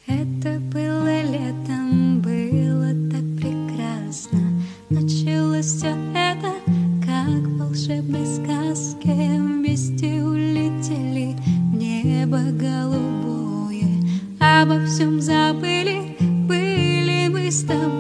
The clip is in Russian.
Это было летом, было так прекрасно. Началось все это, как в волшебной сказке. Вместе улетели в небо голубое, обо всем забыли, были мы с тобой.